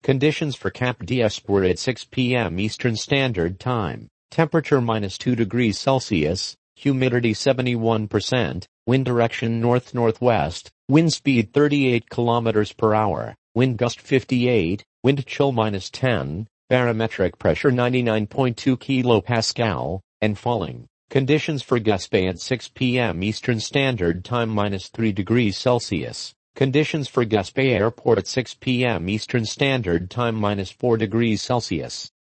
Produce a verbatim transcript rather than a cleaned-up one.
Conditions for Cap d'Espoir at six p m Eastern Standard Time. Temperature minus two degrees Celsius, humidity seventy-one percent, wind direction north-northwest, wind speed thirty-eight kilometers per hour, wind gust fifty-eight, wind chill minus ten, barometric pressure ninety-nine point two kilopascal, and falling. Conditions for Gaspé at six p m Eastern Standard Time minus three degrees Celsius. Conditions for Gaspé Airport at six p m Eastern Standard Time minus four degrees Celsius.